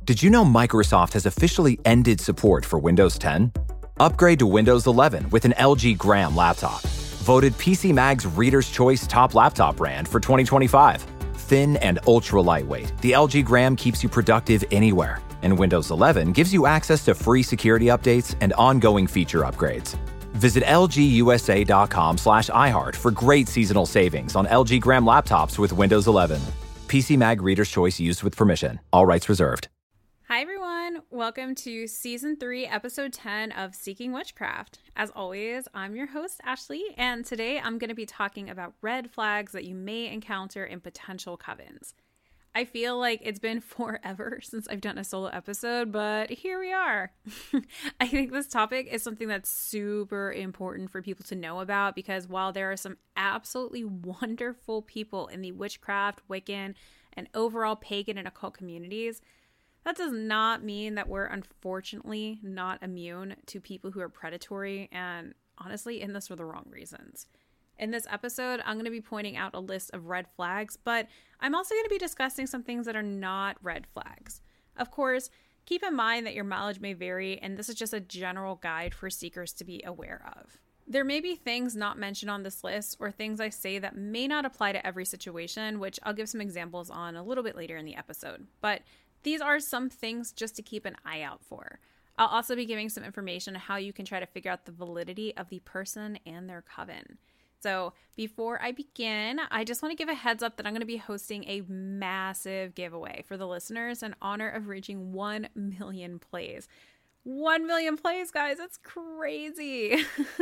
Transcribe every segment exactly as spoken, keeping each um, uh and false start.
Did you know Microsoft has officially ended support for Windows ten? Upgrade to Windows eleven with an L G Gram laptop. Voted P C Mag's Reader's Choice Top Laptop Brand for twenty twenty-five. Thin and ultra lightweight, the L G Gram keeps you productive anywhere. And Windows eleven gives you access to free security updates and ongoing feature upgrades. Visit lgusa.com slash iHeart for great seasonal savings on L G Gram laptops with Windows eleven. P C Mag Reader's Choice used with permission. All rights reserved. Hi everyone, welcome to Season three, Episode ten of Seeking Witchcraft. As always, I'm your host, Ashley, and today I'm going to be talking about red flags that you may encounter in potential covens. I feel like it's been forever since I've done a solo episode, but here we are. I think this topic is something that's super important for people to know about because while there are some absolutely wonderful people in the witchcraft, Wiccan, and overall pagan and occult communities, that does not mean that we're unfortunately not immune to people who are predatory and honestly in this for the wrong reasons. In this episode, I'm going to be pointing out a list of red flags, but I'm also going to be discussing some things that are not red flags. Of course, keep in mind that your mileage may vary, and this is just a general guide for seekers to be aware of. There may be things not mentioned on this list or things I say that may not apply to every situation, which I'll give some examples on a little bit later in the episode. But these are some things just to keep an eye out for. I'll also be giving some information on how you can try to figure out the validity of the person and their coven. So before I begin, I just want to give a heads up that I'm going to be hosting a massive giveaway for the listeners in honor of reaching one million plays. one million plays, guys. That's crazy.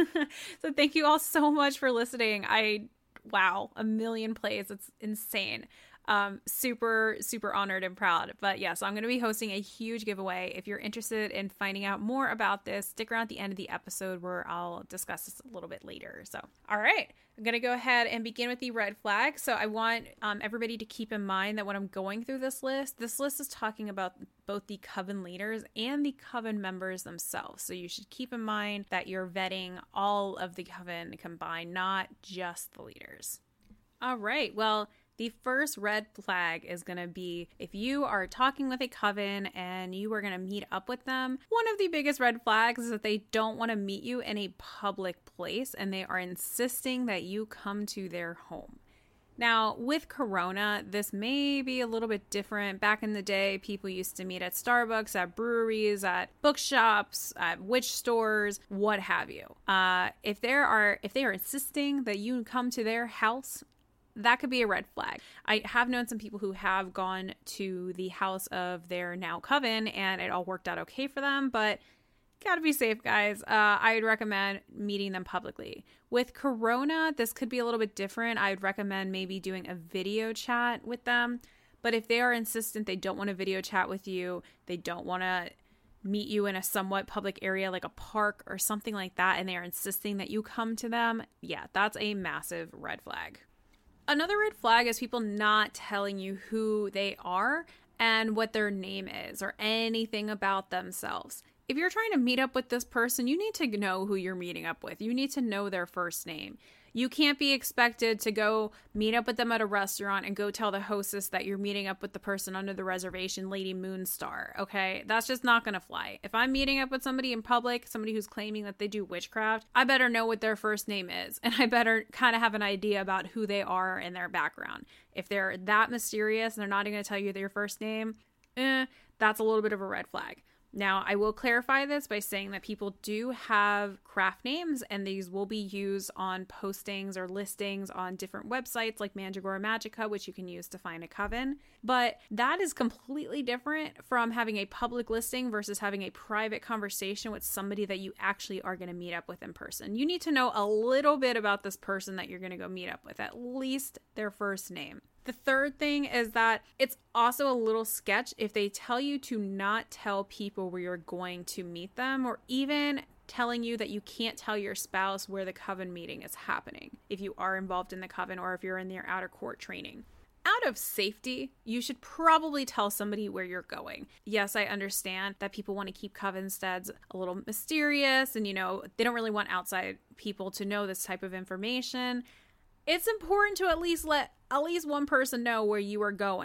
So thank you all so much for listening. I, wow, a million plays. It's insane. Um, super, super honored and proud. But yeah, so I'm going to be hosting a huge giveaway. If you're interested in finding out more about this, stick around at the end of the episode where I'll discuss this a little bit later. So, all right, I'm going to go ahead and begin with the red flag. So I want um, everybody to keep in mind that when I'm going through this list, this list is talking about both the coven leaders and the coven members themselves. So you should keep in mind that you're vetting all of the coven combined, not just the leaders. All right, well, the first red flag is going to be if you are talking with a coven and you are going to meet up with them. One of the biggest red flags is that they don't want to meet you in a public place and they are insisting that you come to their home. Now, with Corona, this may be a little bit different. Back in the day, people used to meet at Starbucks, at breweries, at bookshops, at witch stores, what have you. Uh, if there are, if they are insisting that you come to their house, that could be a red flag. I have known some people who have gone to the house of their now coven and it all worked out okay for them, but gotta be safe, guys. Uh, I would recommend meeting them publicly. With Corona, this could be a little bit different. I would recommend maybe doing a video chat with them, but if they are insistent they don't want to video chat with you, they don't want to meet you in a somewhat public area like a park or something like that, and they are insisting that you come to them, yeah, that's a massive red flag. Another red flag is people not telling you who they are and what their name is or anything about themselves. If you're trying to meet up with this person, you need to know who you're meeting up with. You need to know their first name. You can't be expected to go meet up with them at a restaurant and go tell the hostess that you're meeting up with the person under the reservation, Lady Moonstar, okay? That's just not gonna fly. If I'm meeting up with somebody in public, somebody who's claiming that they do witchcraft, I better know what their first name is, and I better kind of have an idea about who they are and their background. If they're that mysterious and they're not even gonna tell you their first name, eh, that's a little bit of a red flag. Now, I will clarify this by saying that people do have craft names and these will be used on postings or listings on different websites like Mandragora Magica, which you can use to find a coven. But that is completely different from having a public listing versus having a private conversation with somebody that you actually are going to meet up with in person. You need to know a little bit about this person that you're going to go meet up with, at least their first name. The third thing is that it's also a little sketch if they tell you to not tell people where you're going to meet them, or even telling you that you can't tell your spouse where the coven meeting is happening if you are involved in the coven or if you're in their outer court training. Out of safety, you should probably tell somebody where you're going. Yes, I understand that people want to keep coven steads a little mysterious and, you know, they don't really want outside people to know this type of information. It's important to at least let at least one person know where you are going.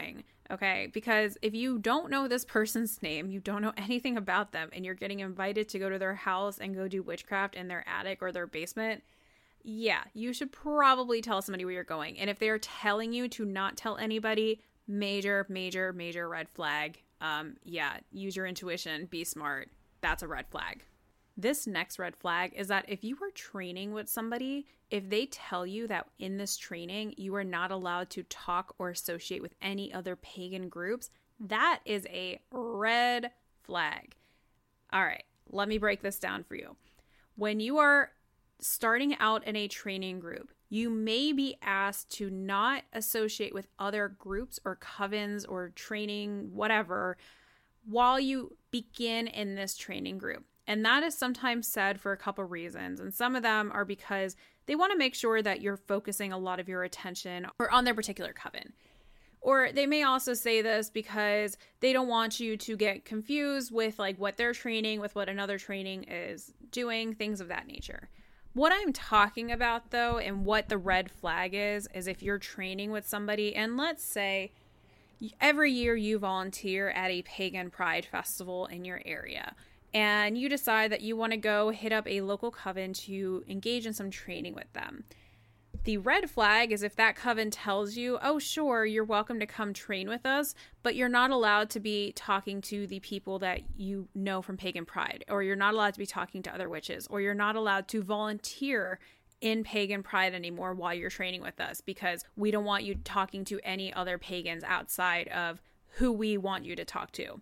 Okay, because if you don't know this person's name, you don't know anything about them, and you're getting invited to go to their house and go do witchcraft in their attic or their basement, yeah, you should probably tell somebody where you're going. And if they're telling you to not tell anybody, major, major, major red flag. Um, yeah, use your intuition, be smart. That's a red flag. This next red flag is that if you are training with somebody, if they tell you that in this training you are not allowed to talk or associate with any other pagan groups, that is a red flag. All right, let me break this down for you. When you are starting out in a training group, you may be asked to not associate with other groups or covens or training, whatever, while you begin in this training group. And that is sometimes said for a couple reasons. And some of them are because they want to make sure that you're focusing a lot of your attention or on their particular coven. Or they may also say this because they don't want you to get confused with like what they're training with what another training is doing, things of that nature. What I'm talking about though, and what the red flag is, is if you're training with somebody and let's say every year you volunteer at a pagan pride festival in your area, and you decide that you want to go hit up a local coven to engage in some training with them. The red flag is if that coven tells you, oh, sure, you're welcome to come train with us, but you're not allowed to be talking to the people that you know from Pagan Pride, or you're not allowed to be talking to other witches, or you're not allowed to volunteer in Pagan Pride anymore while you're training with us because we don't want you talking to any other pagans outside of who we want you to talk to.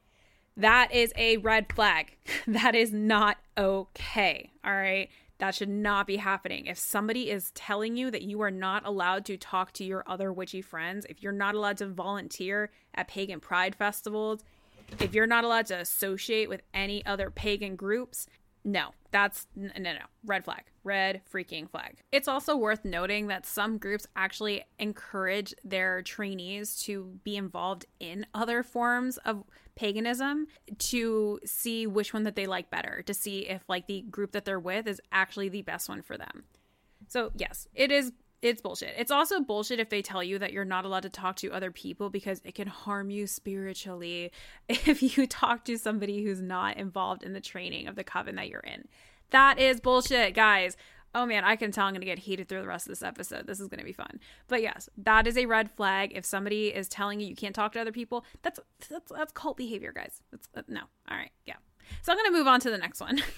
That is a red flag. That is not okay. All right. That should not be happening. If somebody is telling you that you are not allowed to talk to your other witchy friends, if you're not allowed to volunteer at pagan pride festivals, if you're not allowed to associate with any other pagan groups, no, that's no, no, no. Red flag. Red freaking flag. It's also worth noting that some groups actually encourage their trainees to be involved in other forms of paganism to see which one that they like better, to see if like the group that they're with is actually the best one for them. So yes, it is. It's bullshit. It's also bullshit if they tell you that you're not allowed to talk to other people because it can harm you spiritually if you talk to somebody who's not involved in the training of the coven that you're in. That is bullshit, guys. Oh man, I can tell I'm going to get heated through the rest of this episode. This is going to be fun. But yes, that is a red flag. If somebody is telling you you can't talk to other people, that's that's, that's cult behavior, guys. That's, uh, no. All right. Yeah. So I'm going to move on to the next one.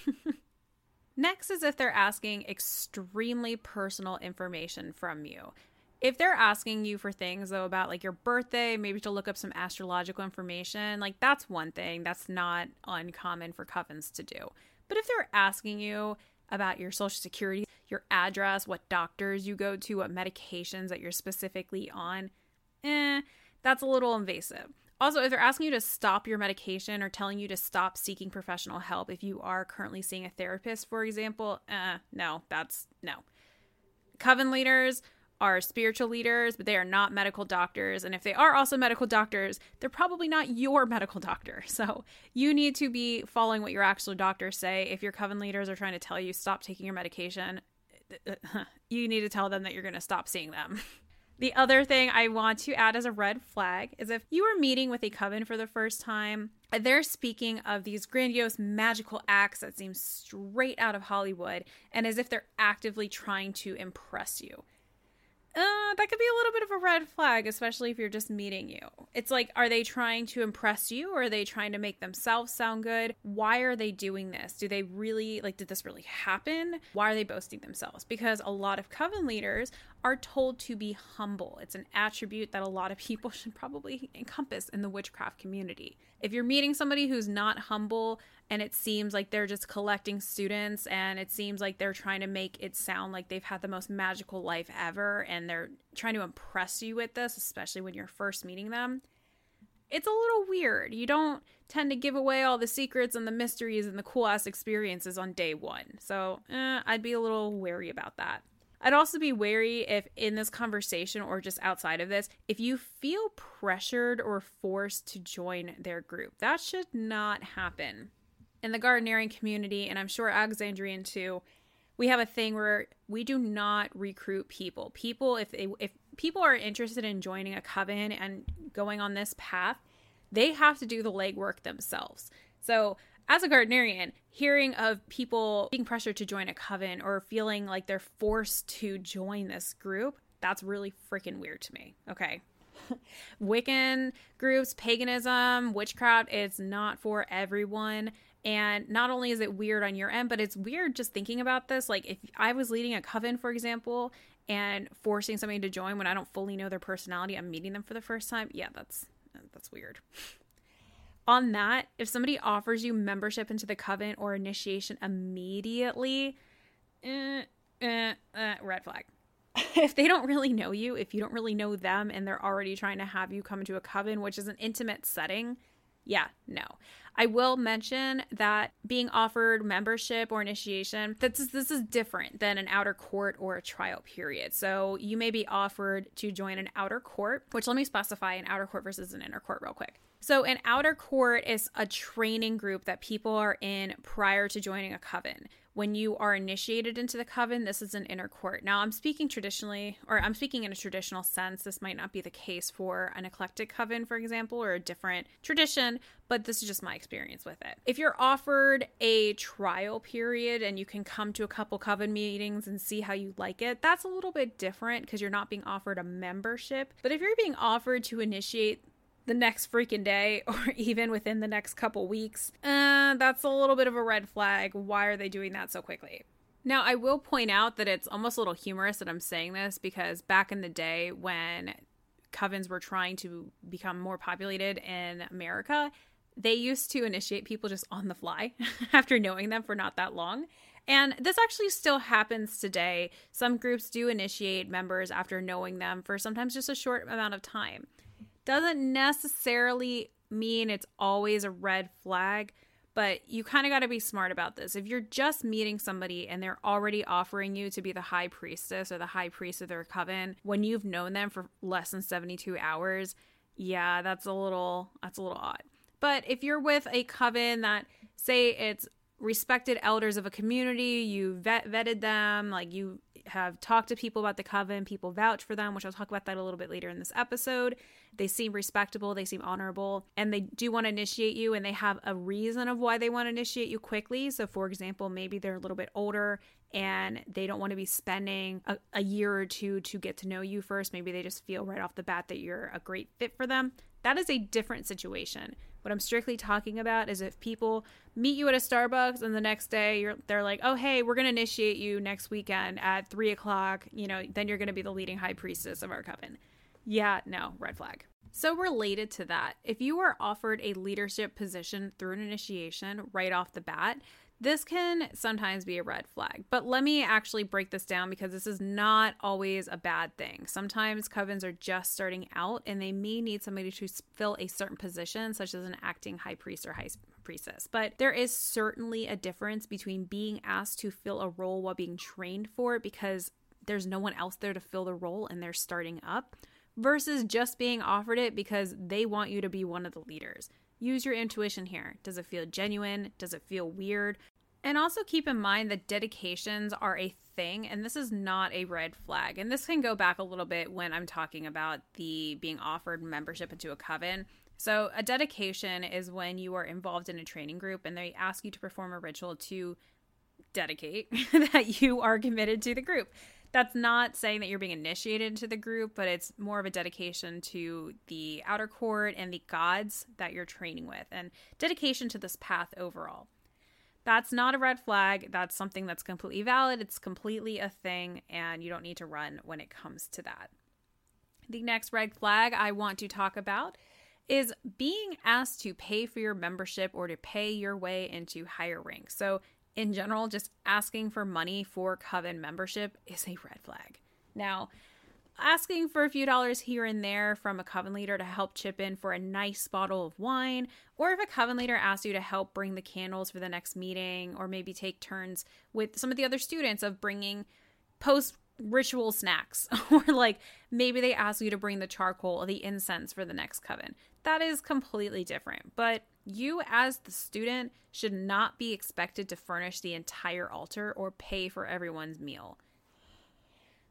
Next is if they're asking extremely personal information from you. If they're asking you for things, though, about like your birthday, maybe to look up some astrological information, like that's one thing. That's not uncommon for covens to do. But if they're asking you about your social security, your address, what doctors you go to, what medications that you're specifically on, eh, that's a little invasive. Also, if they're asking you to stop your medication or telling you to stop seeking professional help if you are currently seeing a therapist, for example, uh, no, that's no. Coven leaders are spiritual leaders, but they are not medical doctors. And if they are also medical doctors, they're probably not your medical doctor. So you need to be following what your actual doctors say. If your coven leaders are trying to tell you stop taking your medication, you need to tell them that you're going to stop seeing them. The other thing I want to add as a red flag is if you are meeting with a coven for the first time, they're speaking of these grandiose magical acts that seem straight out of Hollywood and as if they're actively trying to impress you. Uh, that could be a little bit of a red flag, especially if you're just meeting you. It's like, are they trying to impress you or are they trying to make themselves sound good? Why are they doing this? Do they really, like, did this really happen? Why are they boasting themselves? Because a lot of coven leaders are told to be humble. It's an attribute that a lot of people should probably encompass in the witchcraft community. If you're meeting somebody who's not humble and it seems like they're just collecting students and it seems like they're trying to make it sound like they've had the most magical life ever and they're trying to impress you with this, especially when you're first meeting them, it's a little weird. You don't tend to give away all the secrets and the mysteries and the cool ass experiences on day one. So eh, I'd be a little wary about that. I'd also be wary if in this conversation or just outside of this, if you feel pressured or forced to join their group. That should not happen. In the Gardnerian community, and I'm sure Alexandrian too, we have a thing where we do not recruit people. People, if they if people are interested in joining a coven and going on this path, they have to do the legwork themselves. So as a Gardnerian, hearing of people being pressured to join a coven or feeling like they're forced to join this group, that's really freaking weird to me. Okay. Wiccan groups, paganism, witchcraft, it's not for everyone. And not only is it weird on your end, but it's weird just thinking about this. Like if I was leading a coven, for example, and forcing somebody to join when I don't fully know their personality, I'm meeting them for the first time. Yeah, that's that's weird. On that, if somebody offers you membership into the coven or initiation immediately, eh, eh, eh, red flag. If they don't really know you, if you don't really know them, and they're already trying to have you come into a coven, which is an intimate setting, yeah, no. I will mention that being offered membership or initiation, this is, this is different than an outer court or a trial period. So you may be offered to join an outer court, which let me specify an outer court versus an inner court real quick. So an outer court is a training group that people are in prior to joining a coven. When you are initiated into the coven, this is an inner court. Now, I'm speaking traditionally, or I'm speaking in a traditional sense. This might not be the case for an eclectic coven, for example, or a different tradition, but this is just my experience with it. If you're offered a trial period and you can come to a couple coven meetings and see how you like it, that's a little bit different because you're not being offered a membership. But if you're being offered to initiate the next freaking day or even within the next couple weeks, uh, that's a little bit of a red flag. Why are they doing that so quickly? Now, I will point out that it's almost a little humorous that I'm saying this because back in the day when covens were trying to become more populated in America, they used to initiate people just on the fly after knowing them for not that long. And this actually still happens today. Some groups do initiate members after knowing them for sometimes just a short amount of time. Doesn't necessarily mean it's always a red flag, but you kind of got to be smart about this. If you're just meeting somebody and they're already offering you to be the high priestess or the high priest of their coven when you've known them for less than seventy-two hours, yeah, that's a little that's a little odd. But if you're with a coven that, say it's respected elders of a community, you vet, vetted them, like you have talked to people about the coven, people vouch for them, which I'll talk about that a little bit later in this episode. They seem respectable, they seem honorable, and they do want to initiate you, and they have a reason of why they want to initiate you quickly. So for example, maybe they're a little bit older and they don't want to be spending a, a year or two to get to know you first. Maybe they just feel right off the bat that you're a great fit for them. That is a different situation. What I'm strictly talking about is if people meet you at a Starbucks and the next day you're, they're like, oh, hey, we're going to initiate you next weekend at three o'clock, you know, then you're going to be the leading high priestess of our coven. Yeah, no, red flag. So related to that, if you are offered a leadership position through an initiation right off the bat, this can sometimes be a red flag. But let me actually break this down because this is not always a bad thing. Sometimes covens are just starting out and they may need somebody to fill a certain position, such as an acting high priest or high priestess. But there is certainly a difference between being asked to fill a role while being trained for it because there's no one else there to fill the role and they're starting up, versus just being offered it because they want you to be one of the leaders. Use your intuition here. Does it feel genuine? Does it feel weird? And also keep in mind that dedications are a thing, and this is not a red flag. And this can go back a little bit when I'm talking about the being offered membership into a coven. So a dedication is when you are involved in a training group and they ask you to perform a ritual to dedicate that you are committed to the group. That's not saying that you're being initiated into the group, but it's more of a dedication to the outer court and the gods that you're training with, and dedication to this path overall. That's not a red flag. That's something that's completely valid. It's completely a thing, and you don't need to run when it comes to that. The next red flag I want to talk about is being asked to pay for your membership or to pay your way into higher ranks. So in general, just asking for money for coven membership is a red flag. Now, asking for a few dollars here and there from a coven leader to help chip in for a nice bottle of wine, or if a coven leader asks you to help bring the candles for the next meeting, or maybe take turns with some of the other students of bringing post-ritual snacks, or like maybe they ask you to bring the charcoal or the incense for the next coven. That is completely different, but you as the student should not be expected to furnish the entire altar or pay for everyone's meal.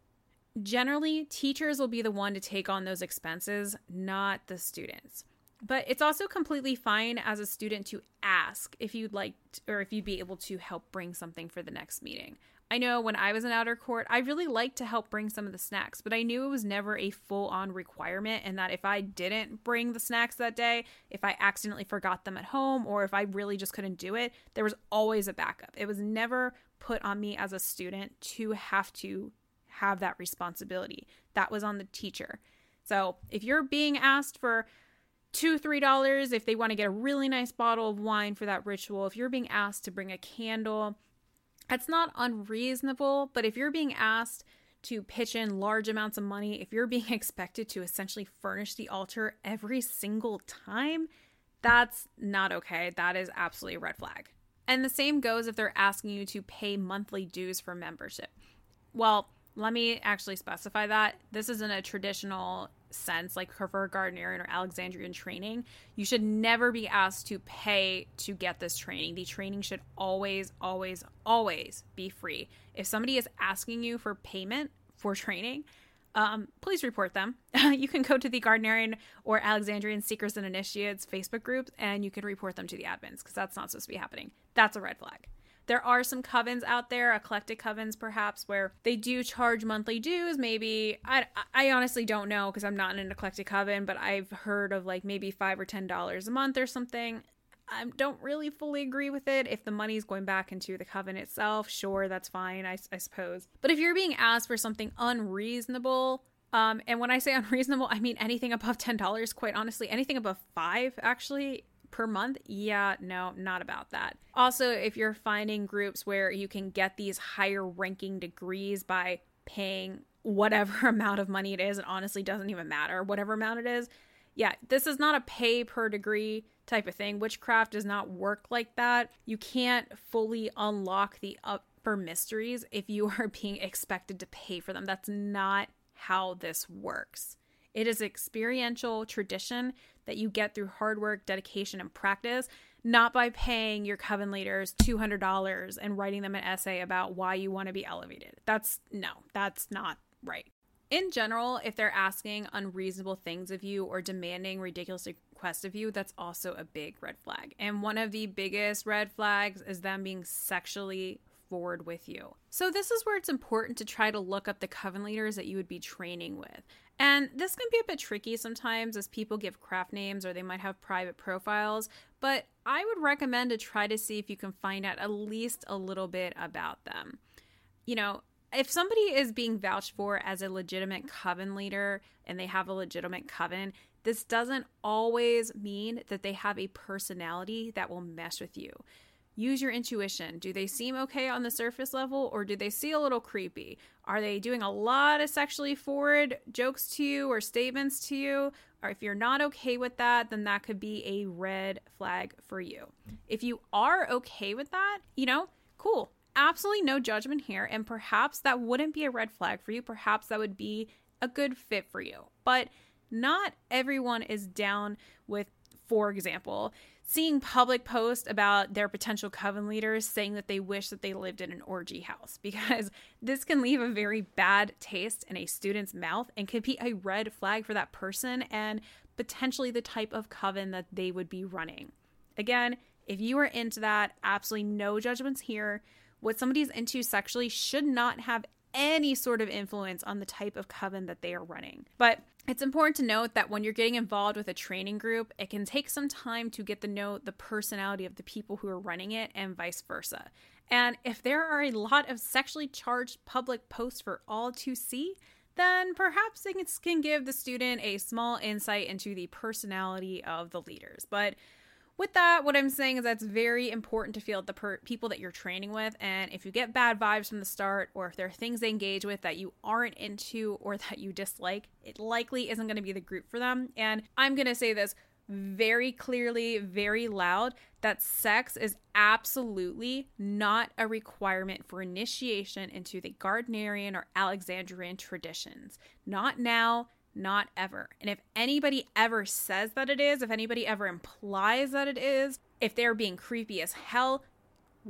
Generally, teachers will be the one to take on those expenses, not the students. But it's also completely fine as a student to ask if you'd like to, or if you'd be able to help bring something for the next meeting. I know when I was in outer court, I really liked to help bring some of the snacks, but I knew it was never a full-on requirement, and that if I didn't bring the snacks that day, if I accidentally forgot them at home, or if I really just couldn't do it, there was always a backup. It was never put on me as a student to have to have that responsibility. That was on the teacher. So if you're being asked for two, three dollars, if they want to get a really nice bottle of wine for that ritual, if you're being asked to bring a candle, that's not unreasonable. But if you're being asked to pitch in large amounts of money, if you're being expected to essentially furnish the altar every single time, that's not okay. That is absolutely a red flag. And the same goes if they're asking you to pay monthly dues for membership. Well, let me actually specify that. This isn't a traditional sense like for Gardnerian or Alexandrian training. You should never be asked to pay to get this training. The training should always, always, always be free. If somebody is asking you for payment for training, um, please report them. You can go to the Gardnerian or Alexandrian Seekers and Initiates Facebook groups and you can report them to the admins because that's not supposed to be happening. That's a red flag. There are some covens out there, eclectic covens perhaps, where they do charge monthly dues. Maybe, I, I honestly don't know because I'm not in an eclectic coven, but I've heard of like maybe five or ten dollars a month or something. I don't really fully agree with it. If the money's going back into the coven itself, sure, that's fine, I, I suppose. But if you're being asked for something unreasonable, um, and when I say unreasonable, I mean anything above ten dollars, quite honestly, anything above five actually, per month, yeah, no, not about that. Also, if you're finding groups where you can get these higher ranking degrees by paying whatever amount of money it is, it honestly doesn't even matter, whatever amount it is. Yeah, this is not a pay per degree type of thing. Witchcraft does not work like that. You can't fully unlock the upper mysteries if you are being expected to pay for them. That's not how this works. It is experiential tradition that you get through hard work, dedication, and practice, not by paying your coven leaders two hundred dollars and writing them an essay about why you want to be elevated. That's, no, that's not right. In general, if they're asking unreasonable things of you or demanding ridiculous requests of you, that's also a big red flag. And one of the biggest red flags is them being sexually forward with you. So this is where it's important to try to look up the coven leaders that you would be training with. And this can be a bit tricky sometimes as people give craft names or they might have private profiles, but I would recommend to try to see if you can find out at least a little bit about them. You know, if somebody is being vouched for as a legitimate coven leader and they have a legitimate coven, this doesn't always mean that they have a personality that will mesh with you. Use your intuition. Do they seem okay on the surface level or do they seem a little creepy? Are they doing a lot of sexually forward jokes to you or statements to you? Or if you're not okay with that, then that could be a red flag for you. If you are okay with that, you know, cool. Absolutely no judgment here. And perhaps that wouldn't be a red flag for you. Perhaps that would be a good fit for you. But not everyone is down with, for example, seeing public posts about their potential coven leaders saying that they wish that they lived in an orgy house, because this can leave a very bad taste in a student's mouth and could be a red flag for that person and potentially the type of coven that they would be running. Again, if you are into that, absolutely no judgments here. What somebody's into sexually should not have any sort of influence on the type of coven that they are running. But it's important to note that when you're getting involved with a training group, it can take some time to get to know the personality of the people who are running it and vice versa. And if there are a lot of sexually charged public posts for all to see, then perhaps it can give the student a small insight into the personality of the leaders. But with that, what I'm saying is that's very important to feel the per- people that you're training with. And if you get bad vibes from the start, or if there are things they engage with that you aren't into or that you dislike, it likely isn't going to be the group for them. And I'm going to say this very clearly, very loud, that sex is absolutely not a requirement for initiation into the Gardnerian or Alexandrian traditions. Not now. Not ever. And if anybody ever says that it is, if anybody ever implies that it is, if they're being creepy as hell, run.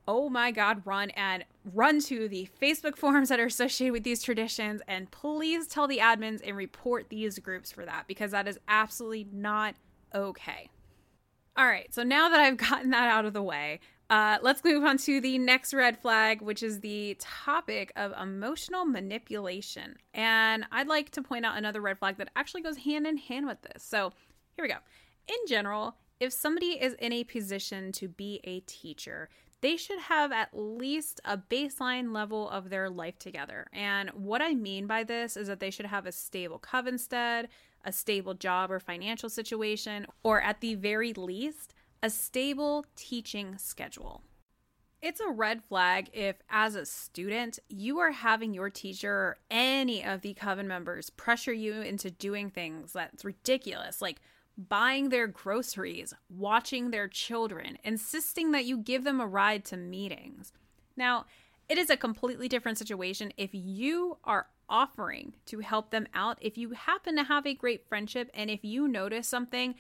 oh my God, run and run to the Facebook forums that are associated with these traditions, and please tell the admins and report these groups for that, because that is absolutely not okay. All right, so now that I've gotten that out of the way, uh, let's move on to the next red flag, which is the topic of emotional manipulation. And I'd like to point out another red flag that actually goes hand in hand with this. So here we go. In general, if somebody is in a position to be a teacher, they should have at least a baseline level of their life together. And what I mean by this is that they should have a stable covenstead, a stable job or financial situation, or at the very least, a stable teaching schedule. It's a red flag if, as a student, you are having your teacher or any of the coven members pressure you into doing things that's ridiculous, like buying their groceries, watching their children, insisting that you give them a ride to meetings. Now, it is a completely different situation if you are offering to help them out, if you happen to have a great friendship, and if you notice something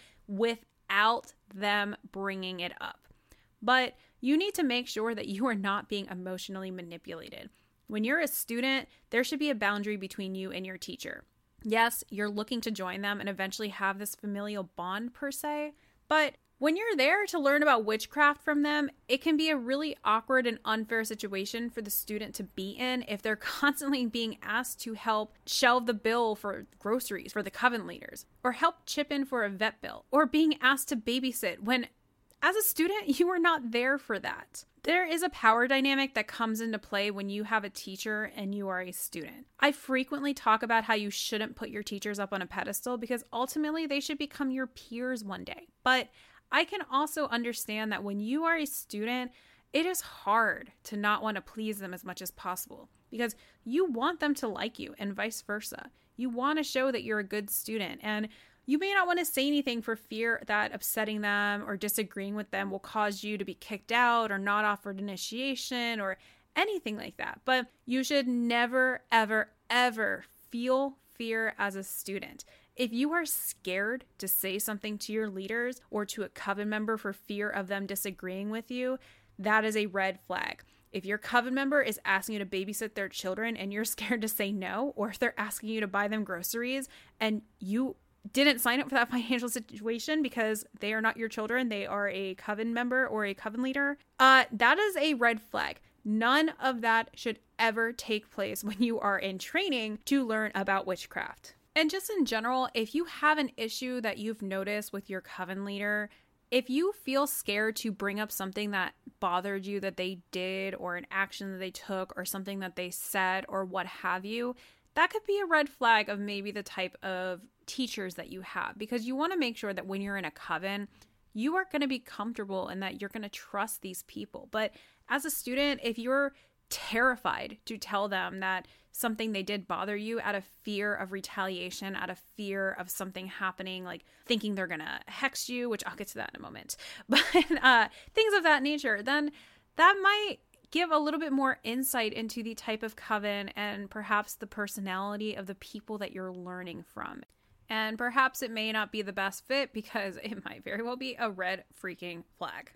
without them bringing it up. But you need to make sure that you are not being emotionally manipulated. When you're a student, there should be a boundary between you and your teacher. Yes, you're looking to join them and eventually have this familial bond per se, but when you're there to learn about witchcraft from them, it can be a really awkward and unfair situation for the student to be in if they're constantly being asked to help shelve the bill for groceries for the coven leaders, or help chip in for a vet bill, or being asked to babysit when, as a student, you are not there for that. There is a power dynamic that comes into play when you have a teacher and you are a student. I frequently talk about how you shouldn't put your teachers up on a pedestal because ultimately they should become your peers one day. But I can also understand that when you are a student, it is hard to not want to please them as much as possible because you want them to like you and vice versa. You want to show that you're a good student, and you may not want to say anything for fear that upsetting them or disagreeing with them will cause you to be kicked out or not offered initiation or anything like that. But you should never, ever, ever feel fear as a student. If you are scared to say something to your leaders or to a coven member for fear of them disagreeing with you, that is a red flag. If your coven member is asking you to babysit their children and you're scared to say no, or if they're asking you to buy them groceries and you didn't sign up for that financial situation because they are not your children, they are a coven member or a coven leader, uh, that is a red flag. None of that should ever take place when you are in training to learn about witchcraft. And just in general, if you have an issue that you've noticed with your coven leader, if you feel scared to bring up something that bothered you that they did, or an action that they took, or something that they said, or what have you, that could be a red flag of maybe the type of teachers that you have, because you want to make sure that when you're in a coven, you are going to be comfortable and that you're going to trust these people. But as a student, if you're terrified to tell them that something they did bother you out of fear of retaliation, out of fear of something happening, like thinking they're going to hex you, which I'll get to that in a moment, but uh, things of that nature, then that might give a little bit more insight into the type of coven and perhaps the personality of the people that you're learning from. And perhaps it may not be the best fit because it might very well be a red freaking flag.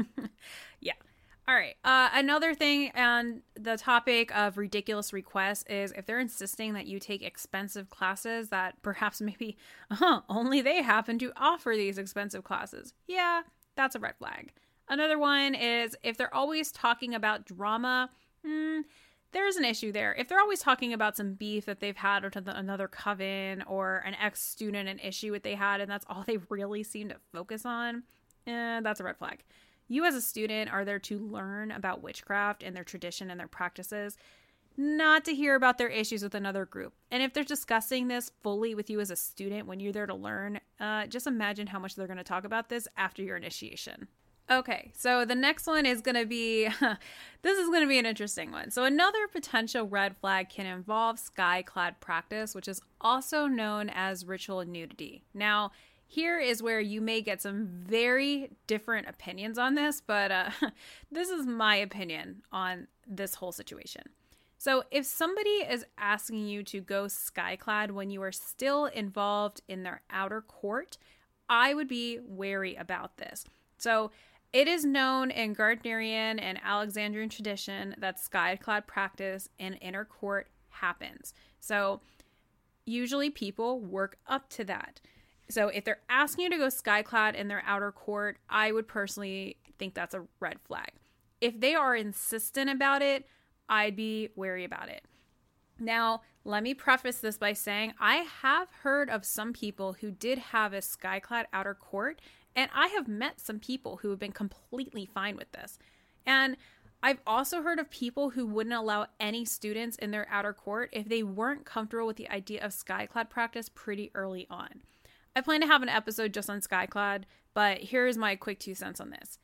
Yeah. All right. Uh, another thing on the topic of ridiculous requests is if they're insisting that you take expensive classes that perhaps maybe uh, only they happen to offer these expensive classes. Yeah, that's a red flag. Another one is if they're always talking about drama, hmm, there's an issue there. If they're always talking about some beef that they've had with another coven or an ex-student, an issue that they had, and that's all they really seem to focus on, eh, that's a red flag. You as a student are there to learn about witchcraft and their tradition and their practices, not to hear about their issues with another group. And if they're discussing this fully with you as a student when you're there to learn, uh, just imagine how much they're going to talk about this after your initiation. Okay, so the next one is going to be, this is going to be an interesting one. So another potential red flag can involve sky-clad practice, which is also known as ritual nudity. Now, here is where you may get some very different opinions on this, but uh, this is my opinion on this whole situation. So if somebody is asking you to go sky-clad when you are still involved in their outer court, I would be wary about this. So It is known in Gardnerian and Alexandrian tradition that skyclad practice in inner court happens. So usually people work up to that. So if they're asking you to go skyclad in their outer court, I would personally think that's a red flag. If they are insistent about it, I'd be wary about it. Now, let me preface this by saying I have heard of some people who did have a skyclad outer court, and I have met some people who have been completely fine with this. And I've also heard of people who wouldn't allow any students in their outer court if they weren't comfortable with the idea of skyclad practice pretty early on. I plan to have an episode just on skyclad, but here's my quick two cents on this.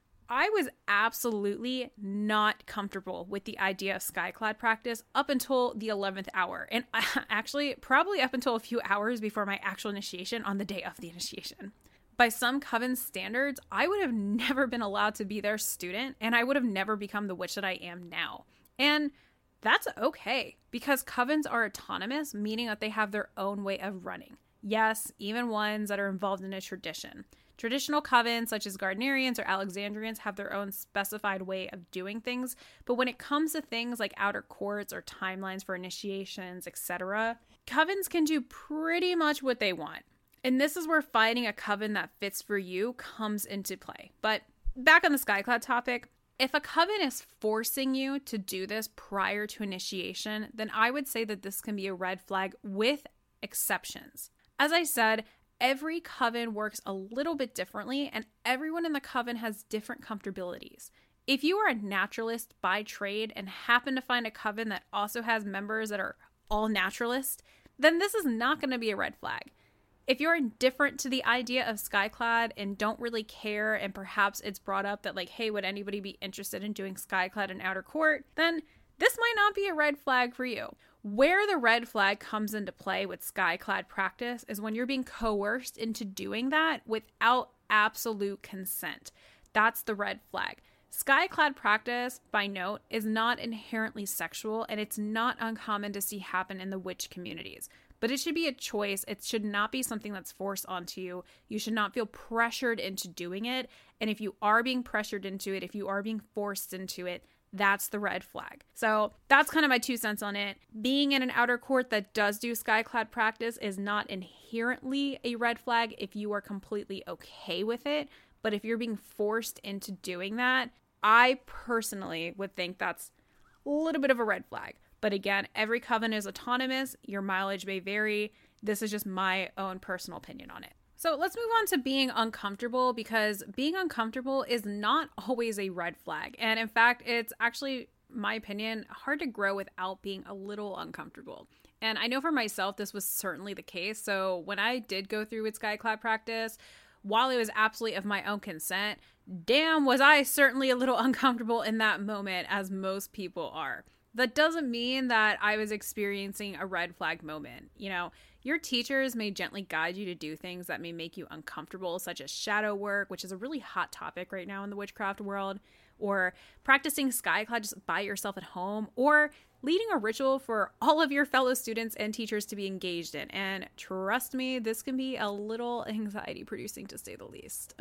I was absolutely not comfortable with the idea of skyclad practice up until the eleventh hour. And actually, probably up until a few hours before my actual initiation on the day of the initiation. By some coven standards, I would have never been allowed to be their student, and I would have never become the witch that I am now. And that's okay, because covens are autonomous, meaning that they have their own way of running. Yes, even ones that are involved in a tradition. Traditional covens, such as Gardnerians or Alexandrians, have their own specified way of doing things, but when it comes to things like outer courts or timelines for initiations, et cetera, covens can do pretty much what they want. And this is where finding a coven that fits for you comes into play. But back on the skyclad topic, if a coven is forcing you to do this prior to initiation, then I would say that this can be a red flag with exceptions. As I said, every coven works a little bit differently, and everyone in the coven has different comfortabilities. If you are a naturalist by trade and happen to find a coven that also has members that are all naturalists, then this is not going to be a red flag. If you're indifferent to the idea of skyclad and don't really care, and perhaps it's brought up that like, hey, would anybody be interested in doing skyclad in outer court, then this might not be a red flag for you. Where the red flag comes into play with skyclad practice is when you're being coerced into doing that without absolute consent. That's the red flag. Skyclad practice, by note, is not inherently sexual, and it's not uncommon to see happen in the witch communities. But it should be a choice. It should not be something that's forced onto you. You should not feel pressured into doing it. And if you are being pressured into it, if you are being forced into it, that's the red flag. So that's kind of my two cents on it. Being in an outer court that does do skyclad practice is not inherently a red flag if you are completely okay with it. But if you're being forced into doing that, I personally would think that's a little bit of a red flag. But again, every coven is autonomous. Your mileage may vary. This is just my own personal opinion on it. So let's move on to being uncomfortable, because being uncomfortable is not always a red flag. And in fact, it's actually, my opinion, hard to grow without being a little uncomfortable. And I know for myself, this was certainly the case. So when I did go through with skyclad practice, while it was absolutely of my own consent, damn, was I certainly a little uncomfortable in that moment, as most people are. That doesn't mean that I was experiencing a red flag moment. You know, your teachers may gently guide you to do things that may make you uncomfortable, such as shadow work, which is a really hot topic right now in the witchcraft world, or practicing skyclad just by yourself at home, or leading a ritual for all of your fellow students and teachers to be engaged in. And trust me, this can be a little anxiety producing, to say the least.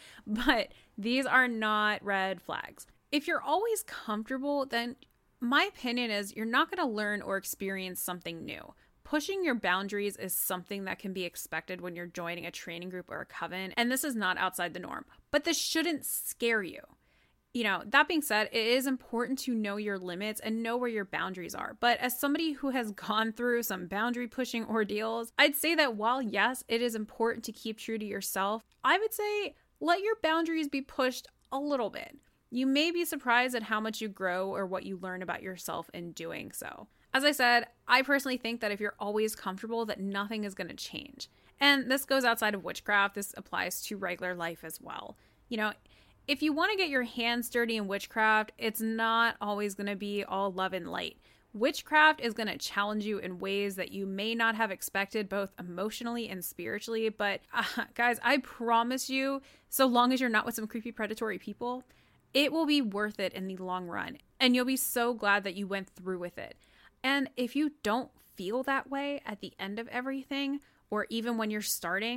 But these are not red flags. If you're always comfortable, then my opinion is you're not going to learn or experience something new. Pushing your boundaries is something that can be expected when you're joining a training group or a coven, and this is not outside the norm. But this shouldn't scare you. You know, that being said, it is important to know your limits and know where your boundaries are. But as somebody who has gone through some boundary pushing ordeals, I'd say that while yes, it is important to keep true to yourself, I would say let your boundaries be pushed a little bit. You may be surprised at how much you grow or what you learn about yourself in doing so. As I said, I personally think that if you're always comfortable, that nothing is going to change. And this goes outside of witchcraft. This applies to regular life as well. You know, if you want to get your hands dirty in witchcraft, it's not always going to be all love and light. Witchcraft is going to challenge you in ways that you may not have expected, both emotionally and spiritually. But uh, guys, I promise you, so long as you're not with some creepy predatory people, it will be worth it in the long run, and you'll be so glad that you went through with it. And if you don't feel that way at the end of everything, or even when you're starting,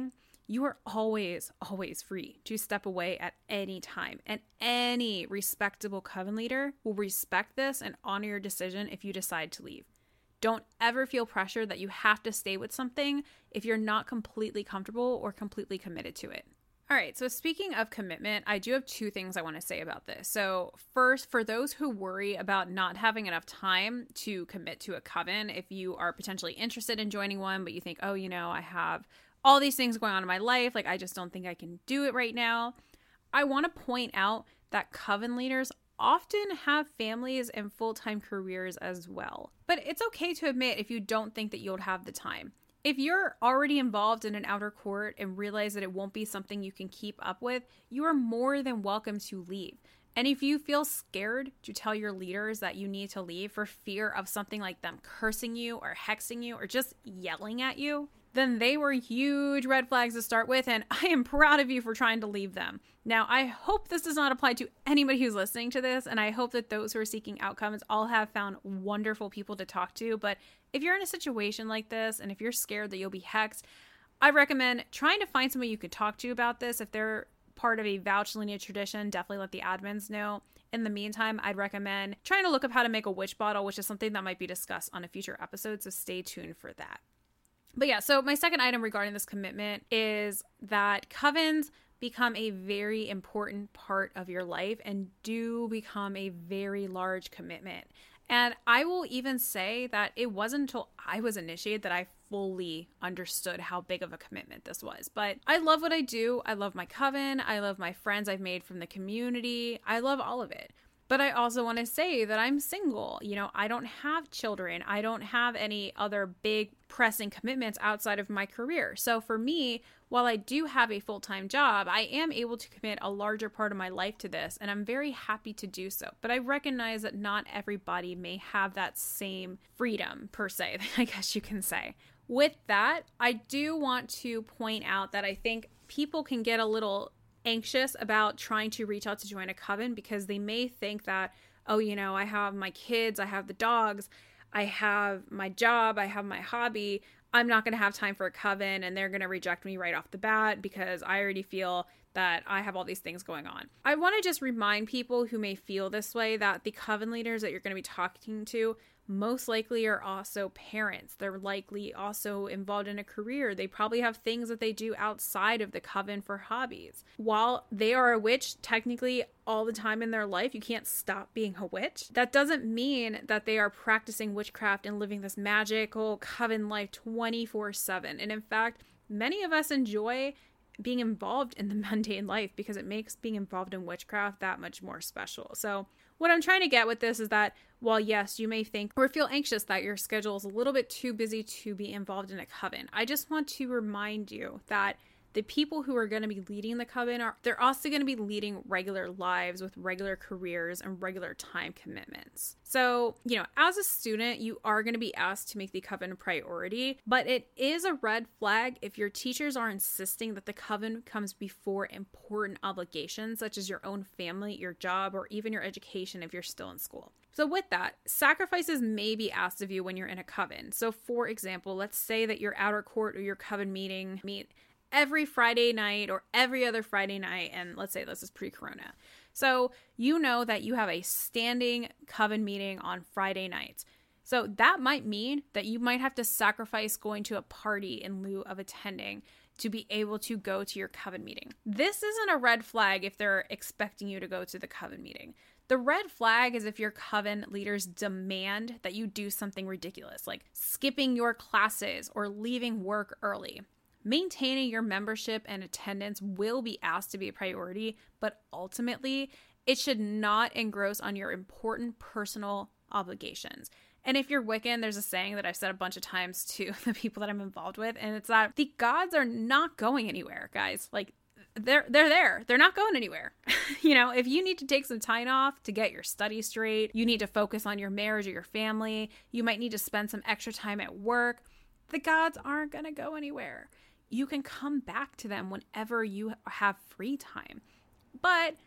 you are always, always free to step away at any time. And any respectable coven leader will respect this and honor your decision if you decide to leave. Don't ever feel pressure that you have to stay with something if you're not completely comfortable or completely committed to it. All right, so speaking of commitment, I do have two things I want to say about this. So first, for those who worry about not having enough time to commit to a coven, if you are potentially interested in joining one, but you think, oh, you know, I have all these things going on in my life, like I just don't think I can do it right now. I want to point out that coven leaders often have families and full-time careers as well. But it's okay to admit if you don't think that you'll have the time. If you're already involved in an outer court and realize that it won't be something you can keep up with, you are more than welcome to leave. And if you feel scared to tell your leaders that you need to leave for fear of something like them cursing you or hexing you or just yelling at you, then they were huge red flags to start with, and I am proud of you for trying to leave them. Now, I hope this does not apply to anybody who's listening to this, and I hope that those who are seeking outcomes all have found wonderful people to talk to, but if you're in a situation like this, and if you're scared that you'll be hexed, I recommend trying to find somebody you can talk to about this. If they're part of a vouch lineage tradition, definitely let the admins know. In the meantime, I'd recommend trying to look up how to make a witch bottle, which is something that might be discussed on a future episode, so stay tuned for that. But yeah, so my second item regarding this commitment is that covens become a very important part of your life and do become a very large commitment. And I will even say that it wasn't until I was initiated that I fully understood how big of a commitment this was. But I love what I do. I love my coven. I love my friends I've made from the community. I love all of it. But I also want to say that I'm single. You know, I don't have children. I don't have any other big pressing commitments outside of my career. So for me, while I do have a full-time job, I am able to commit a larger part of my life to this, and I'm very happy to do so. But I recognize that not everybody may have that same freedom, per se, I guess you can say. With that, I do want to point out that I think people can get a little anxious about trying to reach out to join a coven because they may think that, oh, you know, I have my kids, I have the dogs, I have my job, I have my hobby. I'm not going to have time for a coven and they're going to reject me right off the bat because I already feel that I have all these things going on. I want to just remind people who may feel this way that the coven leaders that you're going to be talking to most likely are also parents. They're likely also involved in a career. They probably have things that they do outside of the coven for hobbies. While they are a witch technically all the time in their life, you can't stop being a witch. That doesn't mean that they are practicing witchcraft and living this magical coven life twenty-four seven. And in fact, many of us enjoy being involved in the mundane life because it makes being involved in witchcraft that much more special. So what I'm trying to get with this is that while yes, you may think or feel anxious that your schedule is a little bit too busy to be involved in a coven, I just want to remind you that the people who are going to be leading the coven are, they're also going to be leading regular lives with regular careers and regular time commitments. So, you know, as a student, you are going to be asked to make the coven a priority, but it is a red flag if your teachers are insisting that the coven comes before important obligations, such as your own family, your job, or even your education if you're still in school. So with that, sacrifices may be asked of you when you're in a coven. So for example, let's say that your outer court or your coven meeting meet every Friday night or every other Friday night, and let's say this is pre-corona. So you know that you have a standing coven meeting on Friday nights. So that might mean that you might have to sacrifice going to a party in lieu of attending to be able to go to your coven meeting. This isn't a red flag if they're expecting you to go to the coven meeting. The red flag is if your coven leaders demand that you do something ridiculous, like skipping your classes or leaving work early. Maintaining your membership and attendance will be asked to be a priority, but ultimately, it should not engross on your important personal obligations. And if you're Wiccan, there's a saying that I've said a bunch of times to the people that I'm involved with, and it's that the gods are not going anywhere, guys. Like, they're they're there. They're not going anywhere. You know, if you need to take some time off to get your studies straight, you need to focus on your marriage or your family, you might need to spend some extra time at work, the gods aren't going to go anywhere. You can come back to them whenever you have free time. But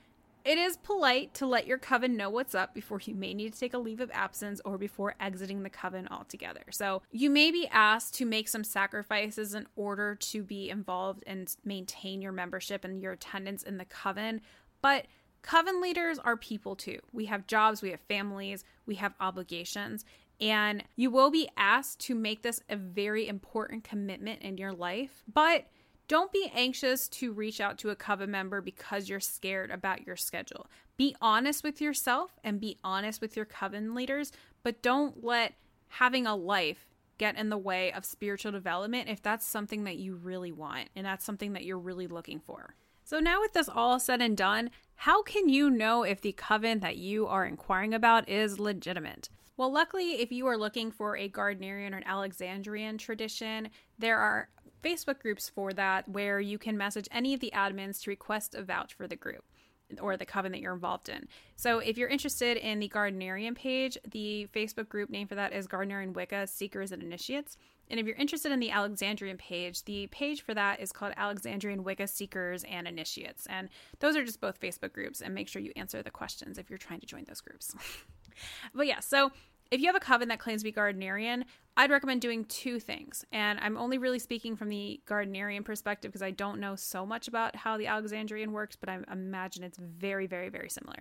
it is polite to let your coven know what's up before you may need to take a leave of absence or before exiting the coven altogether. So you may be asked to make some sacrifices in order to be involved and maintain your membership and your attendance in the coven, but coven leaders are people too. We have jobs, we have families, we have obligations, and you will be asked to make this a very important commitment in your life, but don't be anxious to reach out to a coven member because you're scared about your schedule. Be honest with yourself and be honest with your coven leaders, but don't let having a life get in the way of spiritual development if that's something that you really want and that's something that you're really looking for. So now with this all said and done, how can you know if the coven that you are inquiring about is legitimate? Well, luckily, if you are looking for a Gardnerian or an Alexandrian tradition, there are Facebook groups for that where you can message any of the admins to request a vouch for the group or the coven that you're involved in. So if you're interested in the Gardnerian page, the Facebook group name for that is Gardnerian Wicca Seekers and Initiates. And if you're interested in the Alexandrian page, the page for that is called Alexandrian Wicca Seekers and Initiates. And those are just both Facebook groups, and make sure you answer the questions if you're trying to join those groups. But yeah, so if you have a coven that claims to be Gardnerian, I'd recommend doing two things. And I'm only really speaking from the Gardnerian perspective because I don't know so much about how the Alexandrian works, but I imagine it's very, very, very similar.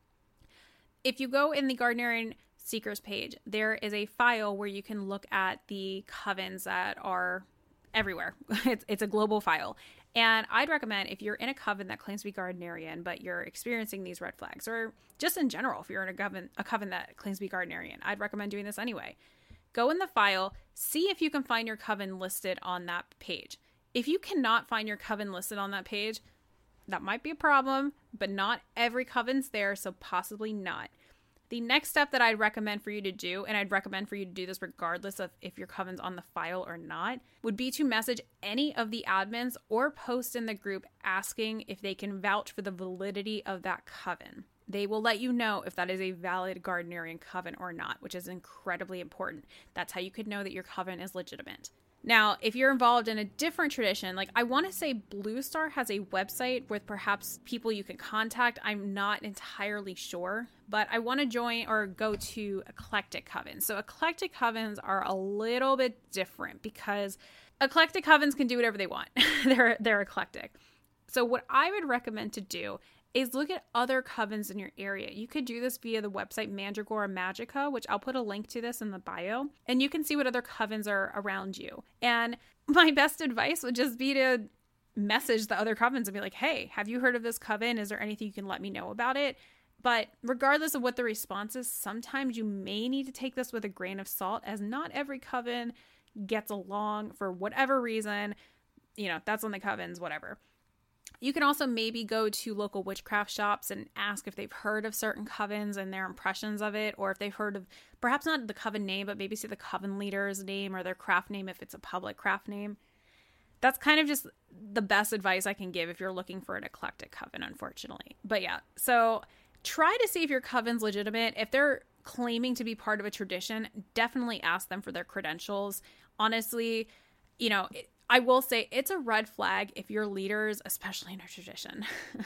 If you go in the Gardnerian Seekers page, there is a file where you can look at the covens that are everywhere. It's, it's a global file. And I'd recommend if you're in a coven that claims to be Gardnerian, but you're experiencing these red flags, or just in general, if you're in a coven, a coven that claims to be Gardnerian, I'd recommend doing this anyway. Go in the file, see if you can find your coven listed on that page. If you cannot find your coven listed on that page, that might be a problem, but not every coven's there, so possibly not. The next step that I'd recommend for you to do, and I'd recommend for you to do this regardless of if your coven's on the file or not, would be to message any of the admins or post in the group asking if they can vouch for the validity of that coven. They will let you know if that is a valid Gardnerian coven or not, which is incredibly important. That's how you could know that your coven is legitimate. Now, if you're involved in a different tradition, like I want to say Blue Star has a website with perhaps people you can contact. I'm not entirely sure, but I want to join or go to eclectic covens. So eclectic covens are a little bit different because eclectic covens can do whatever they want. they're they're eclectic. So what I would recommend to do is look at other covens in your area. You could do this via the website Mandragora Magica, which I'll put a link to this in the bio, and you can see what other covens are around you. And my best advice would just be to message the other covens and be like, hey, have you heard of this coven? Is there anything you can let me know about it? But regardless of what the response is, sometimes you may need to take this with a grain of salt, as not every coven gets along for whatever reason. You know, that's on the covens, whatever. You can also maybe go to local witchcraft shops and ask if they've heard of certain covens and their impressions of it, or if they've heard of, perhaps not the coven name, but maybe see the coven leader's name or their craft name if it's a public craft name. That's kind of just the best advice I can give if you're looking for an eclectic coven, unfortunately. But yeah, so try to see if your coven's legitimate. If they're claiming to be part of a tradition, definitely ask them for their credentials. Honestly, you know, it, I will say it's a red flag if your leaders, especially in a tradition,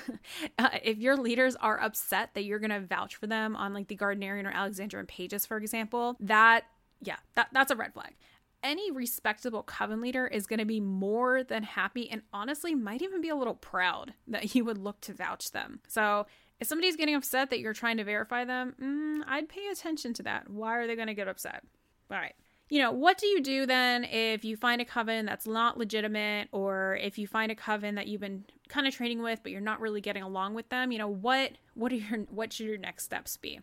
uh, if your leaders are upset that you're going to vouch for them on like the Gardnerian or Alexandrian pages, for example, that, yeah, that that's a red flag. Any respectable coven leader is going to be more than happy and honestly might even be a little proud that you would look to vouch them. So if somebody's getting upset that you're trying to verify them, mm, I'd pay attention to that. Why are they going to get upset? All right. You know, what do you do then if you find a coven that's not legitimate, or if you find a coven that you've been kind of training with, but you're not really getting along with them? You know, what, what are your, what should your next steps be?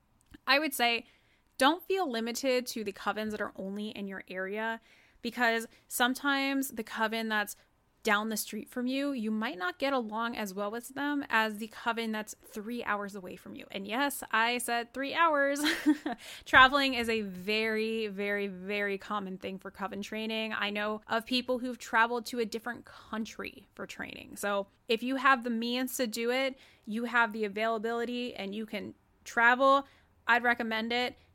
I would say don't feel limited to the covens that are only in your area, because sometimes the coven that's down the street from you, you might not get along as well with them as the coven that's three hours away from you. And yes, I said three hours. Traveling is a very, very, very common thing for coven training. I know of people who've traveled to a different country for training. So if you have the means to do it, you have the availability and you can travel, I'd recommend it.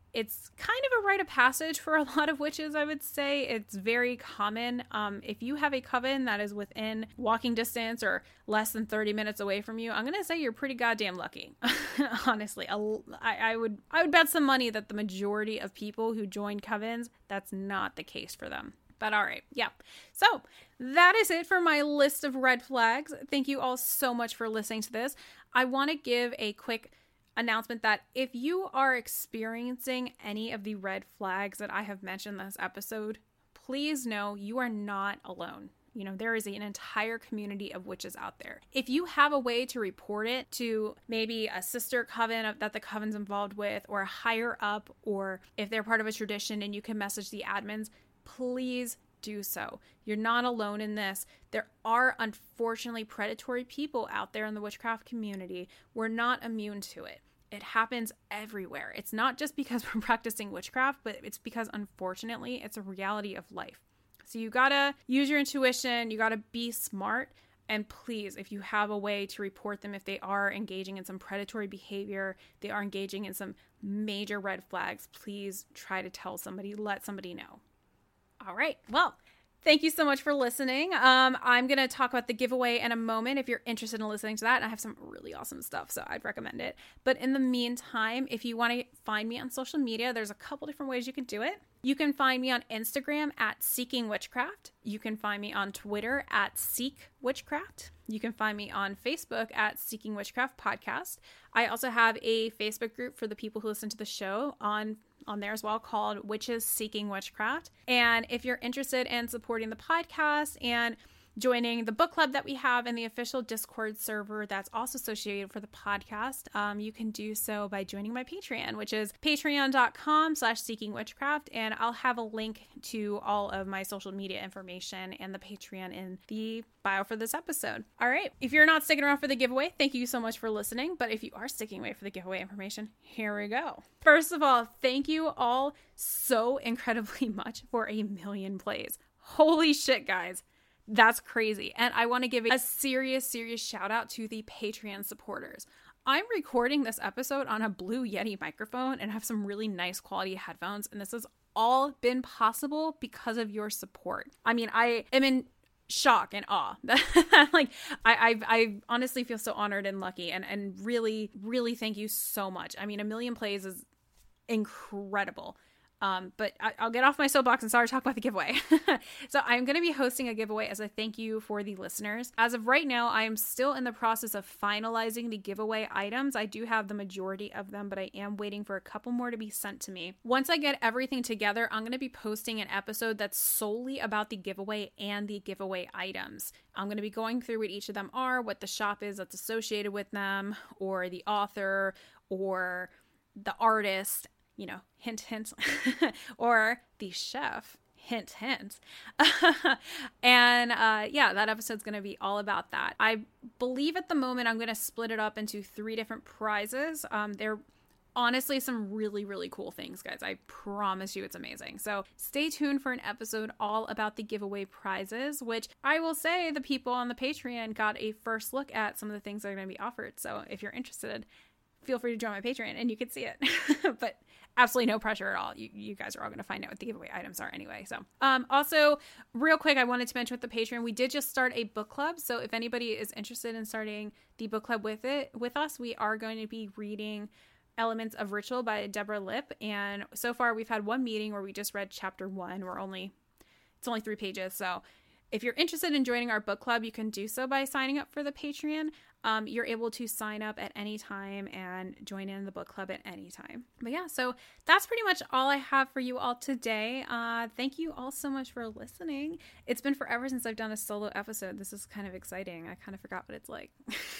It's kind of a rite of passage for a lot of witches, I would say. It's very common. Um, if you have a coven that is within walking distance or less than thirty minutes away from you, I'm going to say you're pretty goddamn lucky. Honestly, I, I would I would bet some money that the majority of people who join covens, that's not the case for them. But all right, yeah. So that is it for my list of red flags. Thank you all so much for listening to this. I want to give a quick announcement that if you are experiencing any of the red flags that I have mentioned in this episode, please know you are not alone. You know, there is an entire community of witches out there. If you have a way to report it to maybe a sister coven that the coven's involved with, or a higher up, or if they're part of a tradition and you can message the admins, please do so. You're not alone in this. There are unfortunately predatory people out there in the witchcraft community. We're not immune to it. It happens everywhere. It's not just because we're practicing witchcraft, but it's because unfortunately it's a reality of life. So you gotta use your intuition. You gotta be smart. And please, if you have a way to report them, if they are engaging in some predatory behavior, they are engaging in some major red flags, please try to tell somebody, let somebody know. All right. Well, thank you so much for listening. Um, I'm going to talk about the giveaway in a moment if you're interested in listening to that. And I have some really awesome stuff, so I'd recommend it. But in the meantime, if you want to find me on social media, there's a couple different ways you can do it. You can find me on Instagram at Seeking Witchcraft. You can find me on Twitter at Seek Witchcraft. You can find me on Facebook at Seeking Witchcraft Podcast. I also have a Facebook group for the people who listen to the show on on there as well, called Witches Seeking Witchcraft. And if you're interested in supporting the podcast and joining the book club that we have in the official Discord server that's also associated for the podcast, um, you can do so by joining my Patreon, which is patreon.com slash seeking witchcraft. And I'll have a link to all of my social media information and the Patreon in the bio for this episode. All right. If you're not sticking around for the giveaway, thank you so much for listening. But if you are sticking away for the giveaway information, here we go. First of all, thank you all so incredibly much for a million plays. Holy shit, guys. That's crazy. And I want to give a serious, serious shout out to the Patreon supporters. I'm recording this episode on a Blue Yeti microphone and have some really nice quality headphones. And this has all been possible because of your support. I mean, I am in shock and awe. like, I, I I honestly feel so honored and lucky, and, and really, really thank you so much. I mean, a million plays is incredible. Um, but I, I'll get off my soapbox and start to talk about the giveaway. So I'm going to be hosting a giveaway as a thank you for the listeners. As of right now, I am still in the process of finalizing the giveaway items. I do have the majority of them, but I am waiting for a couple more to be sent to me. Once I get everything together, I'm going to be posting an episode that's solely about the giveaway and the giveaway items. I'm going to be going through what each of them are, what the shop is that's associated with them, or the author, or the artist, you know, hint, hint, or the chef, hint, hint. and uh, yeah, that episode's going to be all about that. I believe at the moment I'm going to split it up into three different prizes. Um, they're honestly some really, really cool things, guys. I promise you it's amazing. So stay tuned for an episode all about the giveaway prizes, which I will say the people on the Patreon got a first look at some of the things that are going to be offered. So if you're interested, feel free to join my Patreon and you can see it. But absolutely no pressure at all. You, you guys are all going to find out what the giveaway items are anyway. So um, also, real quick, I wanted to mention with the Patreon, we did just start a book club. So if anybody is interested in starting the book club with it with us, we are going to be reading Elements of Ritual by Deborah Lipp. And so far, we've had one meeting where we just read chapter one. We're only, it's only three pages. So if you're interested in joining our book club, you can do so by signing up for the Patreon. Um, you're able to sign up at any time and join in the book club at any time. But yeah, so that's pretty much all I have for you all today. Uh, thank you all so much for listening. It's been forever since I've done a solo episode. This is kind of exciting. I kind of forgot what it's like.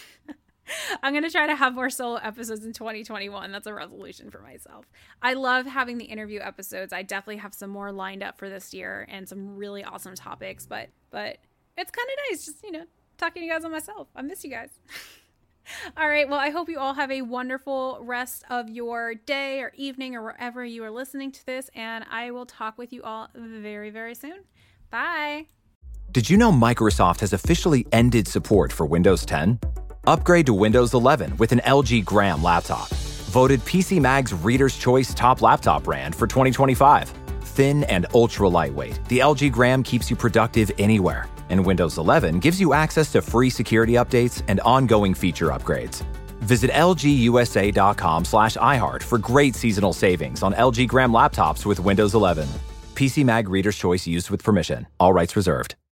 I'm going to try to have more solo episodes in twenty twenty-one. That's a resolution for myself. I love having the interview episodes. I definitely have some more lined up for this year and some really awesome topics, but but it's kind of nice just, you know, talking to you guys on myself. I miss you guys. All right. Well, I hope you all have a wonderful rest of your day or evening or wherever you are listening to this, and I will talk with you all very, very soon. Bye. Did you know Microsoft has officially ended support for Windows ten? Upgrade to Windows eleven with an L G Gram laptop. Voted P C Mag's Reader's Choice Top Laptop Brand for twenty twenty-five. Thin and ultra lightweight, the L G Gram keeps you productive anywhere. And Windows eleven gives you access to free security updates and ongoing feature upgrades. Visit lgusa.com slash iHeart for great seasonal savings on L G Gram laptops with Windows eleven. P C Mag Reader's Choice used with permission. All rights reserved.